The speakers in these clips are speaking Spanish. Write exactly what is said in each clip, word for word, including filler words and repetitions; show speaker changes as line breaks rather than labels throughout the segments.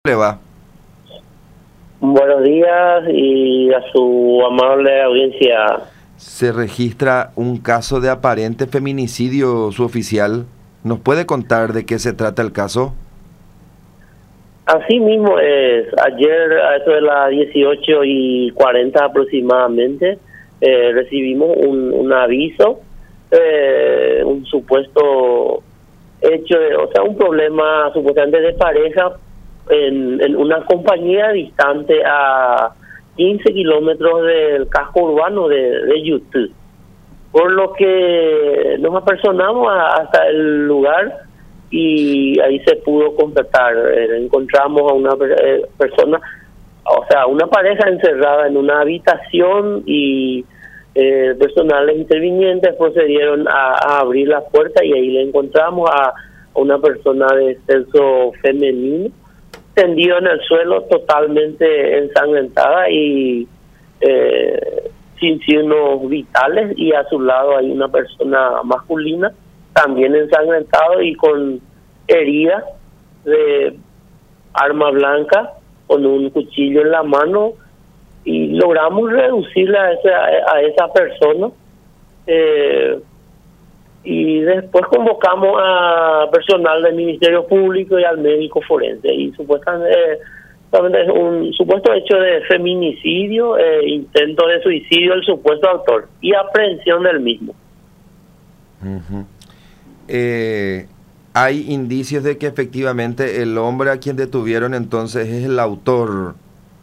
Le va.
Buenos días y a su amable audiencia.
Se registra un caso de aparente feminicidio, su oficial. ¿Nos puede contar de qué se trata el caso?
Así mismo es. Ayer, a eso de las dieciocho y cuarenta aproximadamente, eh, recibimos un, un aviso, eh, un supuesto hecho, de, o sea, un problema supuestamente de pareja en, en una compañía distante a quince kilómetros del casco urbano de, de Yutú. Por lo que nos apersonamos a, hasta el lugar y ahí se pudo constatar. Eh, encontramos a una eh, persona, o sea, una pareja encerrada en una habitación y eh, personales intervinientes procedieron a, a abrir la puerta y ahí le encontramos a, a una persona de sexo femenino tendido en el suelo, totalmente ensangrentada y eh, sin signos vitales, y a su lado hay una persona masculina también ensangrentado y con heridas de arma blanca, con un cuchillo en la mano, y logramos reducirla a esa, a esa persona. Eh, y después convocamos a personal del Ministerio Público y al médico forense, y supuestamente eh, es un supuesto hecho de feminicidio, eh, intento de suicidio del supuesto autor y aprehensión del mismo.
Uh-huh. eh, hay indicios de que efectivamente el hombre a quien detuvieron entonces es el autor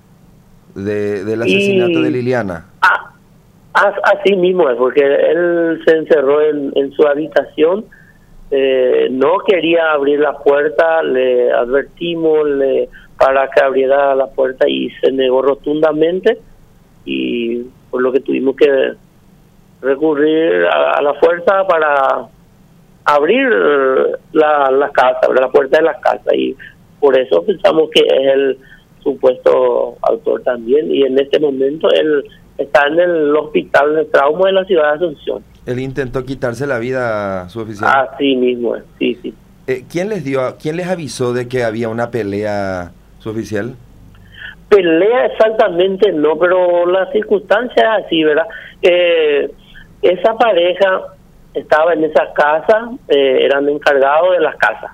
de, del asesinato
y,
de Liliana.
Ah, Así mismo es, porque él se encerró en, en su habitación, eh, no quería abrir la puerta, le advertimos le, para que abriera la puerta y se negó rotundamente, y por lo que tuvimos que recurrir a, a la fuerza para abrir la, la casa, la puerta de la casa, y por eso pensamos que es el supuesto autor también, y en este momento él está en el hospital de trauma de la ciudad de Asunción.
Él intentó quitarse la vida, su oficial.
Así mismo es, sí, sí.
Eh, ¿Quién les dio, quién les avisó de que había una pelea, su oficial?
Pelea exactamente no, pero la circunstancia es así, ¿verdad? Eh, esa pareja estaba en esa casa, eh, eran encargados de las casas,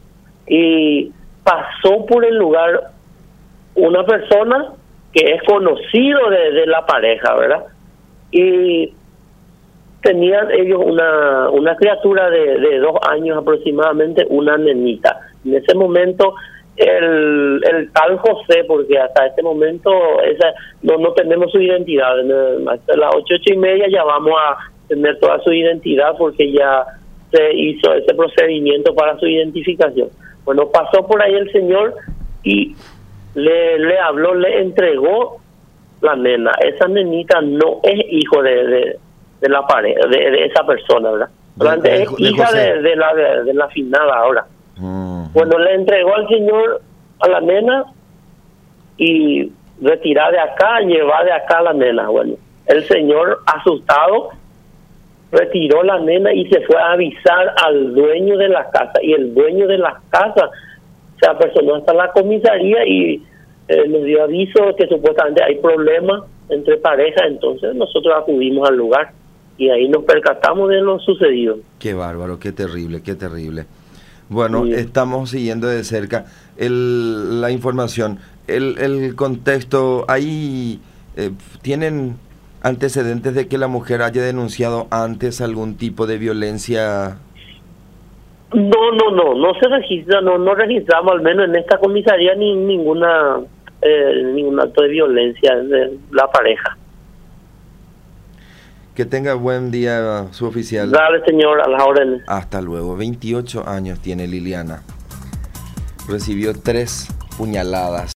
y pasó por el lugar una persona que es conocido de, de la pareja, ¿verdad? Y tenían ellos una una criatura de, de dos años aproximadamente, una nenita. En ese momento, el, el tal José, porque hasta este momento esa no no tenemos su identidad, hasta las ocho, ocho y media ya vamos a tener toda su identidad, porque ya se hizo ese procedimiento para su identificación. Bueno, pasó por ahí el señor y Le, le habló, le entregó la nena. Esa nenita no es hijo de, de, de la pareja, de, de esa persona, ¿verdad? De, de, es de hija de, de la de, de la finada ahora. Uh-huh. Bueno, le entregó al señor a la nena y retirá de acá, lleva de acá a la nena. Bueno, el señor, asustado, retiró la nena y se fue a avisar al dueño de la casa, y el dueño de la casa se apersonó hasta la comisaría y eh, nos dio aviso que supuestamente hay problemas entre parejas. Entonces nosotros acudimos al lugar y ahí nos percatamos de lo sucedido.
Qué bárbaro, qué terrible, qué terrible. Bueno, sí. Estamos siguiendo de cerca el, la información, el, el contexto. Ahí eh, tienen antecedentes de que la mujer haya denunciado antes algún tipo de violencia.
No, no, no, no se registra, no no registramos, al menos en esta comisaría, ni ninguna eh, ningún acto de violencia de la pareja.
Que tenga buen día, su oficial.
Dale, señor, a las órdenes.
Hasta luego. veintiocho años tiene Liliana. Recibió tres puñaladas.